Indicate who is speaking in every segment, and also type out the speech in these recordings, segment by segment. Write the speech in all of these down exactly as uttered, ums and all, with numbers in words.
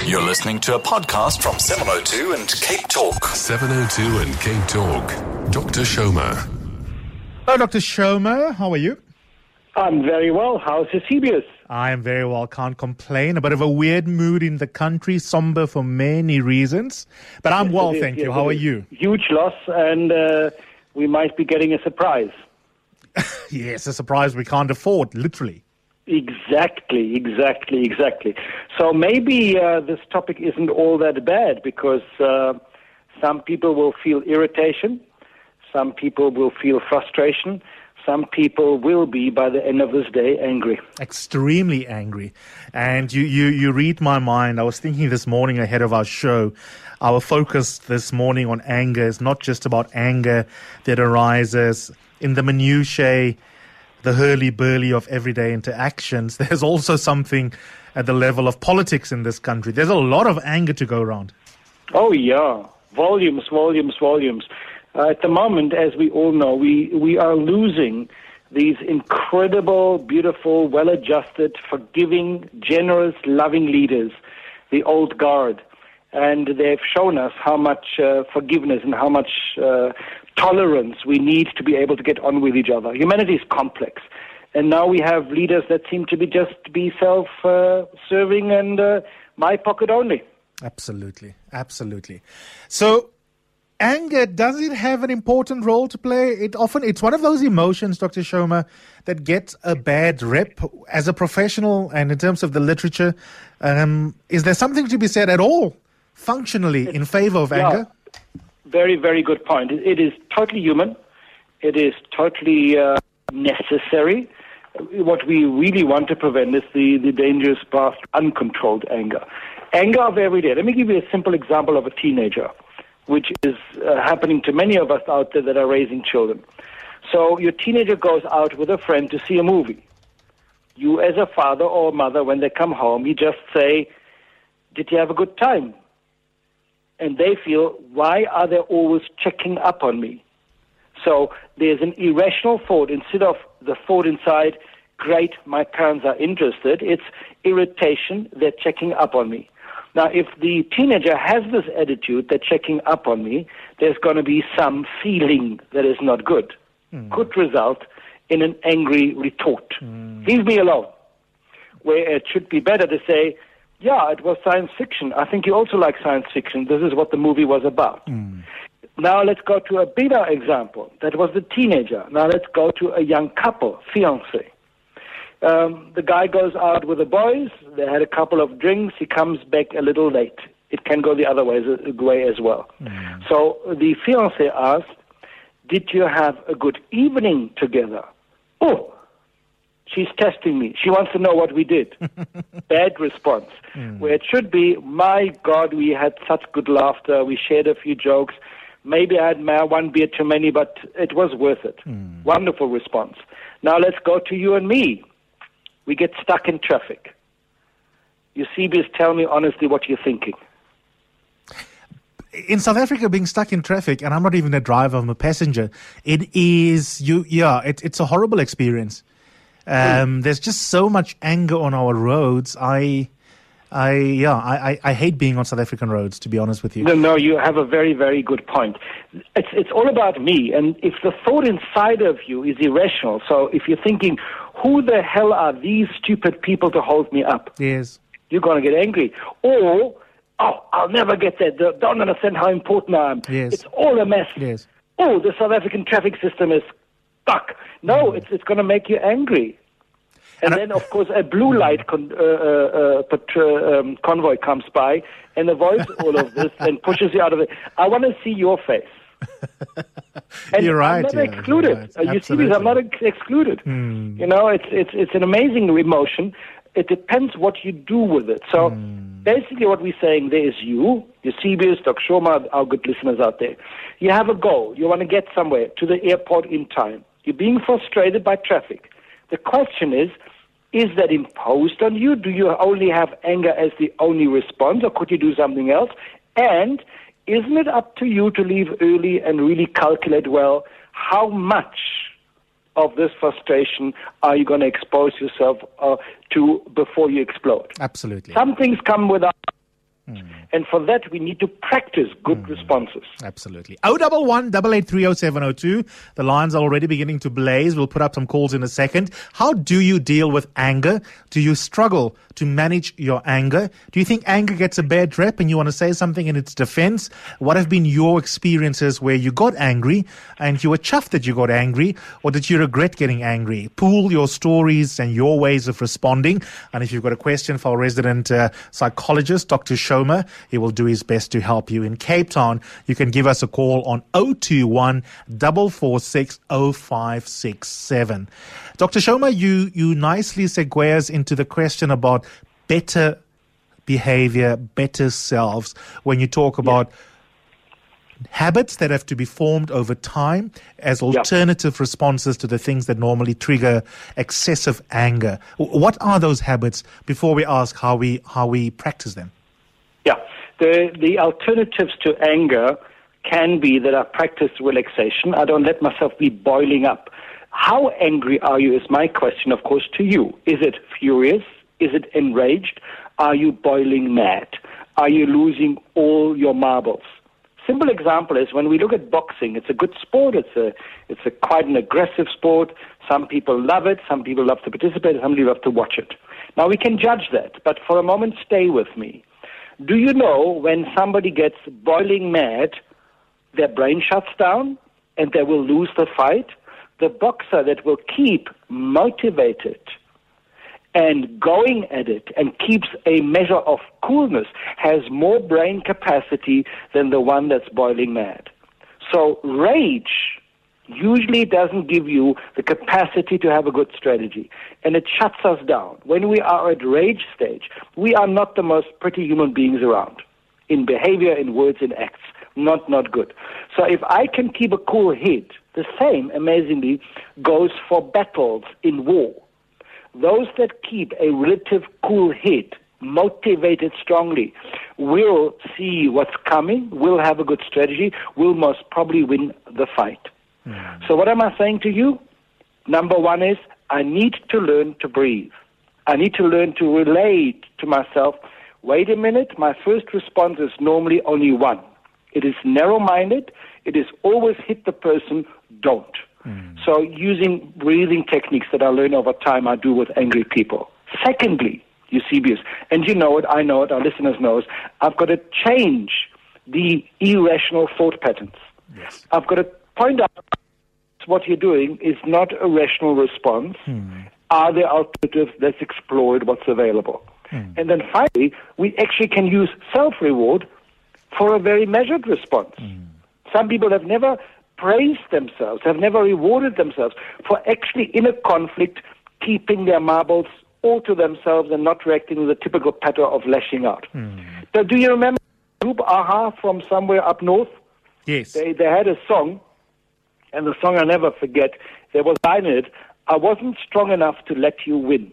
Speaker 1: You're listening to a podcast from seven oh two and Cape Talk.
Speaker 2: seven oh two and Cape Talk. Doctor Shoma.
Speaker 3: Hello, Doctor Shoma. How are you?
Speaker 4: I'm very well. How's Eusebius?
Speaker 3: I am very well. Can't complain. A bit of a weird mood in the country, somber for many reasons. But I'm
Speaker 4: Yes,
Speaker 3: well,
Speaker 4: it is.
Speaker 3: thank
Speaker 4: Yes,
Speaker 3: you. How
Speaker 4: it
Speaker 3: are
Speaker 4: is.
Speaker 3: you?
Speaker 4: Huge loss, and uh, we might be getting a surprise.
Speaker 3: Yes, a surprise we can't afford, literally.
Speaker 4: Exactly, exactly, exactly. So maybe uh, this topic isn't all that bad because uh, some people will feel irritation, some people will feel frustration, some people will be, by the end of this day, angry.
Speaker 3: Extremely angry. And you, you, you read my mind. I was thinking this morning ahead of our show, our focus this morning on anger is not just about anger that arises in the minutiae, the hurly-burly of everyday interactions. There's also something at the level of politics in this country. There's a lot of anger to go around.
Speaker 4: Oh, yeah. Volumes, volumes, volumes. Uh, at the moment, as we all know, we, we are losing these incredible, beautiful, well-adjusted, forgiving, generous, loving leaders, the old guard. And they've shown us how much uh, forgiveness and how much uh, tolerance we need to be able to get on with each other. Humanity is complex. And now we have leaders that seem to be just be self-serving uh, and uh, my pocket only.
Speaker 3: Absolutely, absolutely. So, anger, does it have an important role to play? It often, it's one of those emotions, Doctor Shoma, that gets a bad rep as a professional and in terms of the literature. Um, is there something to be said at all, functionally, in favor of
Speaker 4: Yeah.
Speaker 3: anger?
Speaker 4: Very, very good point. It, it is totally human. It is totally uh, necessary. What we really want to prevent is the, the dangerous path to uncontrolled anger. Anger of every day. Let me give you a simple example of a teenager, which is uh, happening to many of us out there that are raising children. So your teenager goes out with a friend to see a movie. You as a father or mother, when they come home, you just say, "Did you have a good time?" And they feel, why are they always checking up on me? So there's an irrational thought. Instead of the thought inside, great, my parents are interested, it's irritation, they're checking up on me. Now, if the teenager has this attitude, they're checking up on me, there's going to be some feeling that is not good. Mm. Could result in an angry retort. Mm. Leave me alone. Where it should be better to say, yeah, it was science fiction. I think you also like science fiction. This is what the movie was about. Mm. Now let's go to a bigger example. That was the teenager. Now let's go to a young couple, fiancé. Um, the guy goes out with the boys. They had a couple of drinks. He comes back a little late. It can go the other way, way as well. Mm. So the fiancé asked, "Did you have a good evening together?" "Oh, she's testing me. She wants to know what we did." Bad response. Mm. Where it should be, "My God, we had such good laughter. We shared a few jokes. Maybe I had one beer too many, but it was worth it." Mm. Wonderful response. Now let's go to you and me. We get stuck in traffic. Eusebius, tell me honestly what you're thinking.
Speaker 3: In South Africa, being stuck in traffic, and I'm not even a driver, I'm a passenger, it is, you. yeah, it, it's a horrible experience. Um, mm. There's just so much anger on our roads. I, I, yeah, I, I, I hate being on South African roads, to be honest with you.
Speaker 4: No, no, you have a very, very good point. It's, it's all about me, and if the thought inside of you is irrational, so if you're thinking, who the hell are these stupid people to hold me up?
Speaker 3: Yes.
Speaker 4: You're going to get angry. Or, oh, I'll never get there. They don't understand how important I am.
Speaker 3: Yes.
Speaker 4: It's all a mess.
Speaker 3: Yes.
Speaker 4: Oh, the South African traffic system is stuck. No, mm. it's, it's going to make you angry. And, and then, of course, a blue light con- uh, uh, uh, um, convoy comes by and avoids all of this and pushes you out of it. I want to see your face. And
Speaker 3: you're right.
Speaker 4: I'm not
Speaker 3: yeah,
Speaker 4: excluded.
Speaker 3: Right.
Speaker 4: Uh, you see this, I'm not ex- excluded.
Speaker 3: Mm.
Speaker 4: You know, it's it's it's an amazing emotion. It depends what you do with it. So mm. basically what we're saying there is you, Eusebius, Doctor Shoma, our good listeners out there. You have a goal. You want to get somewhere, to the airport in time. You're being frustrated by traffic. The question is, is that imposed on you? Do you only have anger as the only response, or could you do something else? And isn't it up to you to leave early and really calculate well how much of this frustration are you going to expose yourself uh, to before you explode?
Speaker 3: Absolutely.
Speaker 4: Some things come without And for that, we need to practice good mm. responses.
Speaker 3: Absolutely. oh one one, eight eight three, oh seven oh two. The lines are already beginning to blaze. We'll put up some calls in a second. How do you deal with anger? Do you struggle to manage your anger? Do you think anger gets a bad rep and you want to say something in its defense? What have been your experiences where you got angry and you were chuffed that you got angry, or did you regret getting angry? Pool your stories and your ways of responding. And if you've got a question for our resident uh, psychologist, Doctor Shoma, he will do his best to help you. In Cape Town, you can give us a call on oh two one, four four six, oh five six seven. Doctor Shoma, you, you nicely segue us into the question about better behavior, better selves, when you talk about yeah. habits that have to be formed over time as alternative yeah. responses to the things that normally trigger excessive anger. What are those habits before we ask how we how we practice them?
Speaker 4: Yeah, the the alternatives to anger can be that I practice relaxation. I don't let myself be boiling up. How angry are you is my question, of course, to you. Is it furious? Is it enraged? Are you boiling mad? Are you losing all your marbles? Simple example is when we look at boxing, it's a good sport. It's a it's a quite an aggressive sport. Some people love it. Some people love to participate. Some people love to watch it. Now, we can judge that, but for a moment, stay with me. Do you know when somebody gets boiling mad, their brain shuts down and they will lose the fight? The boxer that will keep motivated and going at it and keeps a measure of coolness has more brain capacity than the one that's boiling mad. So rage usually doesn't give you the capacity to have a good strategy, and it shuts us down. When we are at rage stage, we are not the most pretty human beings around in behavior, in words, in acts. Not, not good. So if I can keep a cool head, the same, amazingly, goes for battles in war. Those that keep a relative cool head, motivated strongly, will see what's coming, will have a good strategy, will most probably win the fight. Mm. So what am I saying to you? Number one is I need to learn to breathe. I need to learn to relate to myself. Wait a minute, my first response is normally only one. It is narrow-minded. It is always hit the person, don't. Mm. So using breathing techniques that I learn over time, I do with angry people. Secondly, Eusebius, and you know it, I know it, our listeners know it, I've got to change the irrational thought patterns. Yes. I've got to point out what you're doing is not a rational response. Mm. Are there alternatives? Let's explore what's available. Mm. And then finally, we actually can use self-reward for a very measured response. Mm. Some people have never praised themselves, have never rewarded themselves for actually in a conflict keeping their marbles all to themselves and not reacting with a typical pattern of lashing out. Mm. So do you remember the group Aha from somewhere up north?
Speaker 3: Yes.
Speaker 4: They, they had a song, and the song I'll never forget, there was a line in it, I wasn't strong enough to let you win.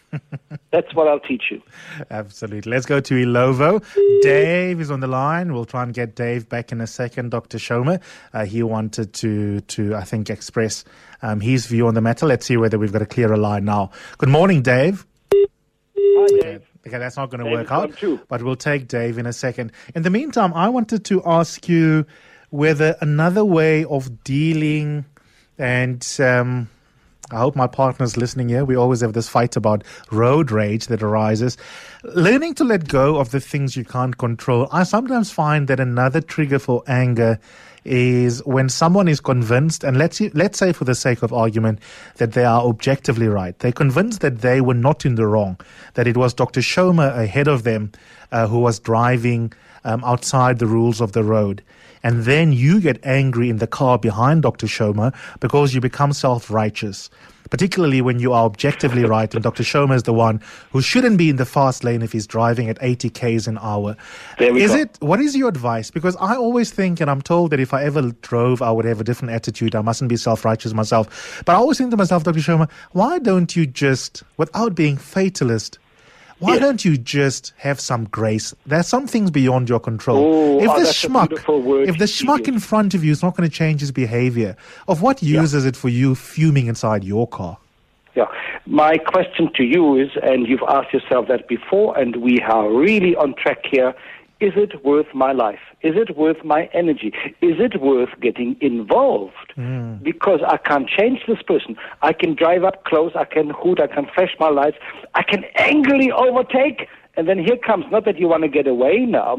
Speaker 4: That's what I'll teach you.
Speaker 3: Absolutely. Let's go to Ilovo. Dave is on the line. We'll try and get Dave back in a second. Doctor Shoma, uh, he wanted to, to I think, express um, his view on the matter. Let's see whether we've got a clearer line now. Good morning, Dave.
Speaker 4: Hi, Dave.
Speaker 3: Okay, okay that's not going to work out, but we'll take Dave in a second. In the meantime, I wanted to ask you whether another way of dealing and... Um, I hope my partner's listening here. We always have this fight about road rage that arises. Learning to let go of the things you can't control. I sometimes find that another trigger for anger is when someone is convinced, and let's let's say for the sake of argument, that they are objectively right. They're convinced that they were not in the wrong, that it was Doctor Shoma ahead of them uh, who was driving um, outside the rules of the road. And then you get angry in the car behind Doctor Shoma because you become self-righteous, particularly when you are objectively right and Doctor Shoma is the one who shouldn't be in the fast lane if he's driving at eighty kays an hour.
Speaker 4: There we
Speaker 3: is
Speaker 4: go.
Speaker 3: it? What is your advice? Because I always think, and I'm told that if I ever drove, I would have a different attitude. I mustn't be self-righteous myself. But I always think to myself, Doctor Shoma, why don't you just, without being fatalist, Why yes. don't you just have some grace? There's some things beyond your control.
Speaker 4: Oh,
Speaker 3: if
Speaker 4: oh,
Speaker 3: the
Speaker 4: that's
Speaker 3: schmuck,
Speaker 4: a beautiful word,
Speaker 3: if the schmuck in front of you is not going to change his behavior, of what use yeah. is it for you fuming inside your car?
Speaker 4: Yeah. My question to you is, and you've asked yourself that before, and we are really on track here, is it worth my life? Is it worth my energy? Is it worth getting involved? Mm. Because I can't change this person. I can drive up close, I can hoot, I can flash my lights, I can angrily overtake, and then here comes, not that you want to get away now.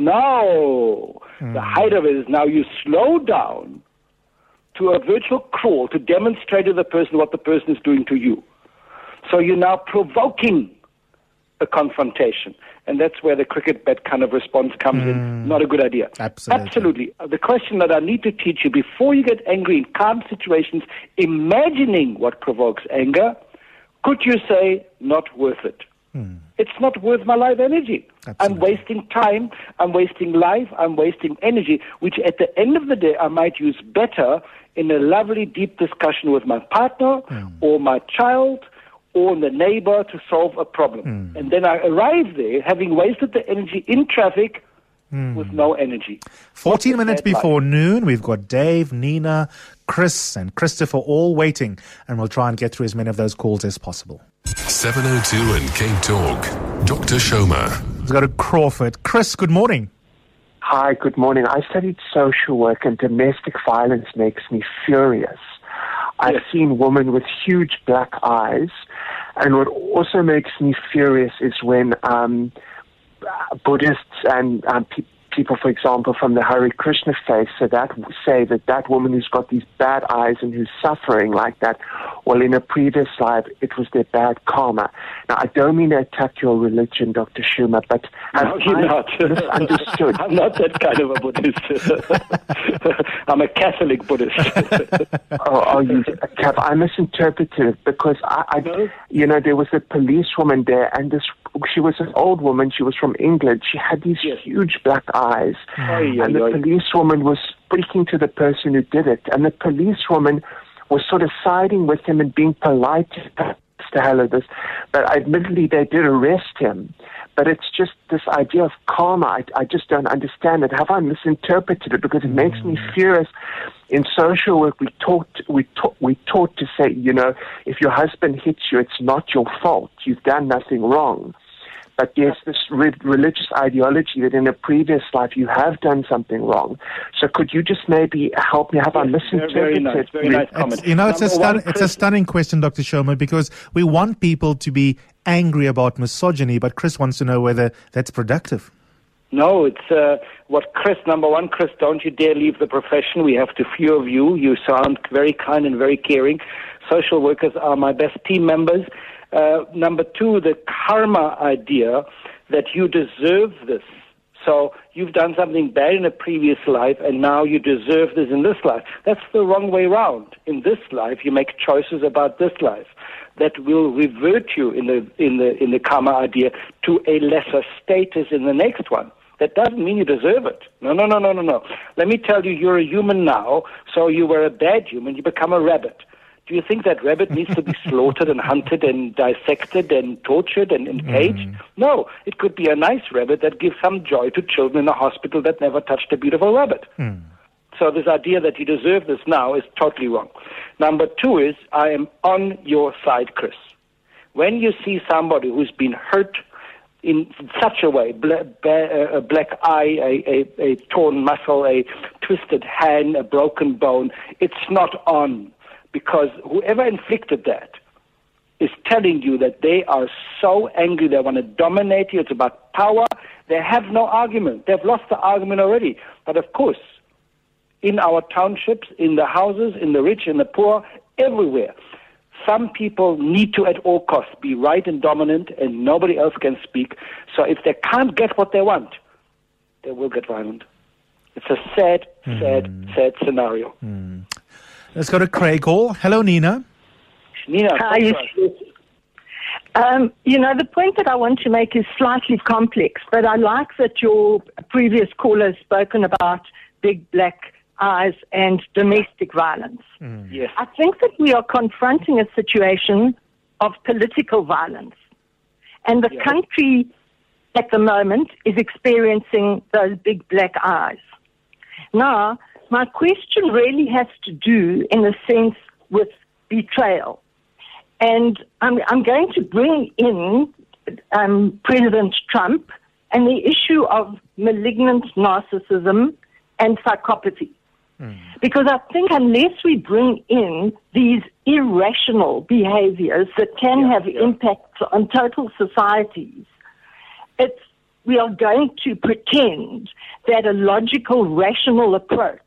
Speaker 4: No! Mm. The height of it is now you slow down to a virtual crawl to demonstrate to the person what the person is doing to you. So you're now provoking a confrontation. And that's where the cricket bat kind of response comes mm. in. Not a good idea.
Speaker 3: Absolutely.
Speaker 4: Absolutely. The question that I need to teach you before you get angry in calm situations, imagining what provokes anger, could you say, not worth it? Mm. It's not worth my life energy. Absolutely. I'm wasting time, I'm wasting life, I'm wasting energy, which at the end of the day I might use better in a lovely deep discussion with my partner mm. or my child or the neighbor to solve a problem. Mm. And then I arrive there having wasted the energy in traffic mm. with no energy.
Speaker 3: fourteen minutes before life? noon, we've got Dave, Nina, Chris and Christopher all waiting, and we'll try and get through as many of those calls as possible.
Speaker 2: seven oh two and Cape Talk. Doctor Shoma.
Speaker 3: Let's go to Crawford. Chris, good morning.
Speaker 5: Hi, good morning. I studied social work, and domestic violence makes me furious. I've yes. seen women with huge black eyes, and what also makes me furious is when um, Buddhists and um, pe- people, for example, from the Hare Krishna faith, so that say that that woman who's got these bad eyes and who's suffering like that, well, in a previous life, it was their bad karma. Now, I don't mean to attack your religion, Doctor Shoma, but
Speaker 4: no, you're not.
Speaker 5: Misunderstood.
Speaker 4: I'm not that kind of a Buddhist. I'm a Catholic Buddhist.
Speaker 5: oh, oh, you, I misinterpreted it because I, I no? you know, there was a policewoman there, and this she was an old woman. She was from England. She had these yes. huge black eyes, oh, yeah, and the yeah. policewoman was speaking to the person who did it, and the policewoman was sort of siding with him and being polite to Mister this, but admittedly they did arrest him. But it's just this idea of karma. I, I just don't understand it. Have I misinterpreted it? Because it makes me furious. In social work, we taught we taught we taught to say, you know, if your husband hits you, it's not your fault. You've done nothing wrong. But there's this re- religious ideology that in a previous life you have done something wrong. So could you just maybe help me? Have yes, I misinterpreted?
Speaker 4: Very nice, very nice comment.
Speaker 3: It's, you know, it's a, stun- it's a stunning question, Doctor Shoma, because we want people to be angry about misogyny, but Chris wants to know whether that's productive.
Speaker 4: No, it's uh, what Chris, number one, Chris, don't you dare leave the profession. We have too few of you. You sound very kind and very caring. Social workers are my best team members. Uh, number two, the karma idea that you deserve this. So you've done something bad in a previous life and now you deserve this in this life. That's the wrong way around. In this life, you make choices about this life that will revert you in the in the in the karma idea to a lesser status in the next one. That doesn't mean you deserve it. No, no, no, no, no, no. Let me tell you, you're a human now, so you were a bad human, you become a rabbit. Do you think that rabbit needs to be slaughtered and hunted and dissected and tortured and, and caged? Mm. No, it could be a nice rabbit that gives some joy to children in a hospital that never touched a beautiful rabbit. Mm. So this idea that you deserve this now is totally wrong. Number two is, I am on your side, Chris. When you see somebody who's been hurt in such a way, bla- ba- a black eye, a, a, a torn muscle, a twisted hand, a broken bone, it's not on. Because whoever inflicted that is telling you that they are so angry, they want to dominate you, it's about power. They have no argument. They've lost the argument already. But of course, in our townships, in the houses, in the rich, in the poor, everywhere, some people need to at all costs be right and dominant and nobody else can speak. So if they can't get what they want, they will get violent. It's a sad, sad, mm. sad scenario.
Speaker 3: Mm. Let's go to Craig Hall. Hello, Nina.
Speaker 4: Nina.
Speaker 6: Hi. Um, you know, the point that I want to make is slightly complex, but I like that your previous caller has spoken about big black eyes and domestic violence.
Speaker 4: Mm. Yes.
Speaker 6: I think that we are confronting a situation of political violence. And the yes. country at the moment is experiencing those big black eyes. Now, my question really has to do, in a sense, with betrayal. And I'm, I'm going to bring in um, President Trump and the issue of malignant narcissism and psychopathy. Mm. Because I think unless we bring in these irrational behaviors that can yeah, have yeah. impacts on total societies, it's, we are going to pretend that a logical, rational approach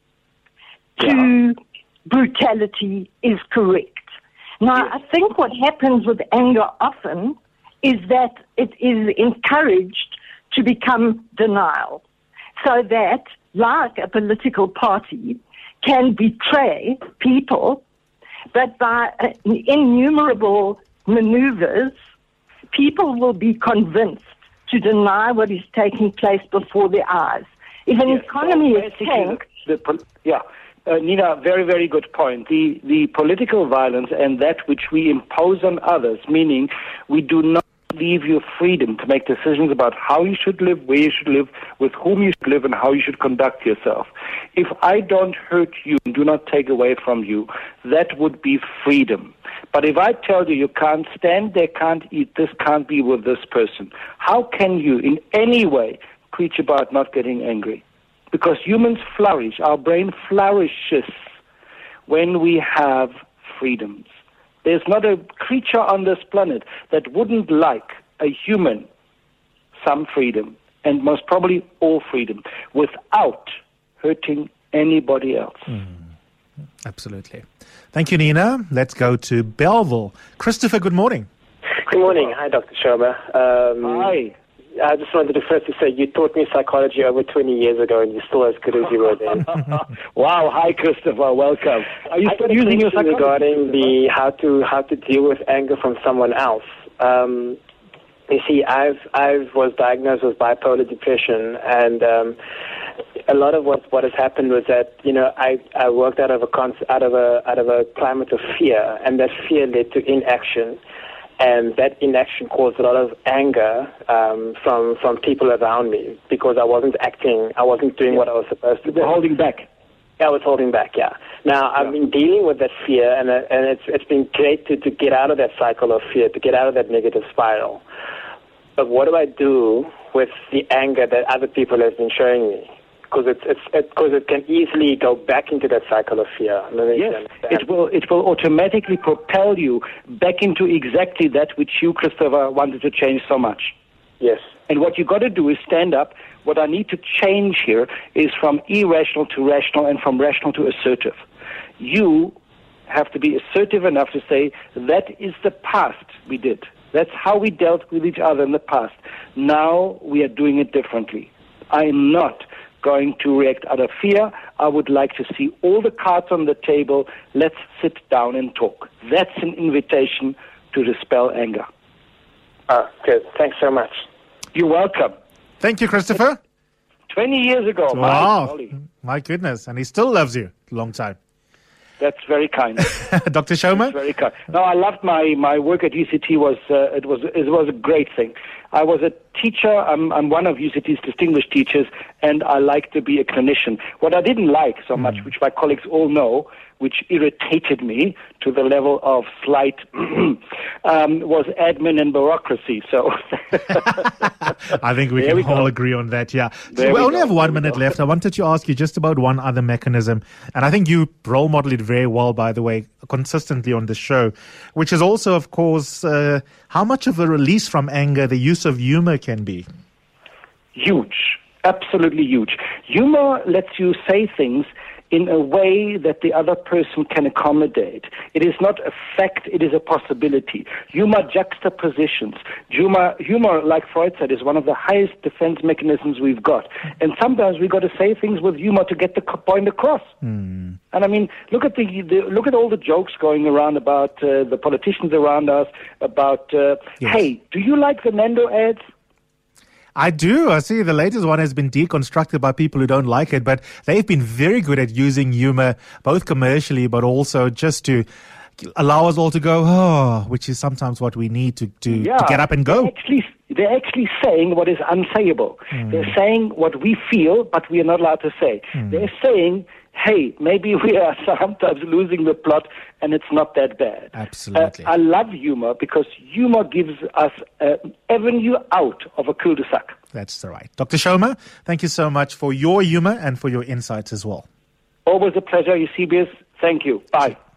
Speaker 6: to yeah. brutality is correct. Now, yes. I think what happens with anger often is that it is encouraged to become denial, so that, like a political party, can betray people, but by uh, innumerable maneuvers, people will be convinced to deny what is taking place before their eyes. If an yes, economy is tanked...
Speaker 4: The, the, yeah, uh, Nina, very, very good point. The, the political violence and that which we impose on others, meaning we do not leave you freedom to make decisions about how you should live, where you should live, with whom you should live, and how you should conduct yourself. If I don't hurt you and do not take away from you, that would be freedom. But if I tell you you can't stand there, can't eat this, can't be with this person, how can you in any way preach about not getting angry? Because humans flourish, our brain flourishes when we have freedoms. There's not a creature on this planet that wouldn't like a human some freedom, and most probably all freedom, without hurting anybody else.
Speaker 3: Mm, absolutely. Thank you, Nina. Let's go to Belleville. Christopher, good morning.
Speaker 7: Good morning. Hi, Doctor Shoma. Um,
Speaker 4: Hi.
Speaker 7: I just wanted to first to say you taught me psychology over twenty years ago, and you're still as good as you were then.
Speaker 4: Wow! Hi, Christopher. Welcome. Are you
Speaker 7: I
Speaker 4: still using your psychology
Speaker 7: regarding the how to how to deal with anger from someone else? Um, you see, I've I've was diagnosed with bipolar depression, and um, a lot of what what has happened was that you know I, I worked out of a con- out of a out of a climate of fear, and that fear led to inaction. And that inaction caused a lot of anger um, from from people around me because I wasn't acting, I wasn't doing yeah. what I was supposed to do.
Speaker 4: Holding back.
Speaker 7: Yeah, I was holding back, yeah. Now, I've yeah. been dealing with that fear, and uh, and it's it's been great to, to get out of that cycle of fear, to get out of that negative spiral. But what do I do with the anger that other people have been showing me? Because it's it's because it, it can easily go back into that cycle of fear.
Speaker 4: Yes, it will it will automatically propel you back into exactly that which you, Christopher, wanted to change so much.
Speaker 7: Yes.
Speaker 4: And what you got to do is stand up. What I need to change here is from irrational to rational, and from rational to assertive. You have to be assertive enough to say that is the past we did. That's how we dealt with each other in the past. Now we are doing it differently. I am not going to react out of fear. I would like to see all the cards on the table. Let's sit down and talk. That's an invitation to dispel anger.
Speaker 7: Ah, good. Thanks so much.
Speaker 4: You're welcome.
Speaker 3: Thank you, Christopher.
Speaker 4: twenty years ago.
Speaker 3: Wow. My goodness. And he still loves you. Long time.
Speaker 4: That's very kind.
Speaker 3: Doctor Shoma?
Speaker 4: That's very kind. No, I loved my, my work at U C T. Was uh, it was it was a great thing. I was a teacher. I'm I'm one of U C T's distinguished teachers, and I like to be a clinician. What I didn't like so much, mm. which my colleagues all know, which irritated me to the level of slight, um, was admin and bureaucracy. So
Speaker 3: I think we there can we all go. agree on that, yeah. So we, we only go. have one minute left. I wanted to ask you just about one other mechanism, and I think you role model it very well, by the way, consistently on the show, which is also, of course, uh, how much of a release from anger the use of humor can be.
Speaker 4: Huge. Absolutely huge. Humor lets you say things in a way that the other person can accommodate. It is not a fact, it is a possibility. Humor juxtapositions. Humor, humor, like Freud said, is one of the highest defense mechanisms we've got. And sometimes we've got to say things with humor to get the point across. Mm. And I mean, look at the, the look at all the jokes going around about uh, the politicians around us, about, uh, yes. hey, do you like the Nando ads?
Speaker 3: I do. I see the latest one has been deconstructed by people who don't like it, but they've been very good at using humor, both commercially, but also just to allow us all to go, oh, which is sometimes what we need to, to,
Speaker 4: yeah,
Speaker 3: to get up and go.
Speaker 4: They're actually, they're actually saying what is unsayable. Mm. They're saying what we feel, but we are not allowed to say. Mm. They're saying, hey, maybe we are sometimes losing the plot and it's not that bad.
Speaker 3: Absolutely.
Speaker 4: Uh, I love humor because humor gives us an avenue out of a cul-de-sac.
Speaker 3: That's right. Doctor Shoma, thank you so much for your humor and for your insights as well.
Speaker 4: Always a pleasure, Eusebius. Thank you. Bye.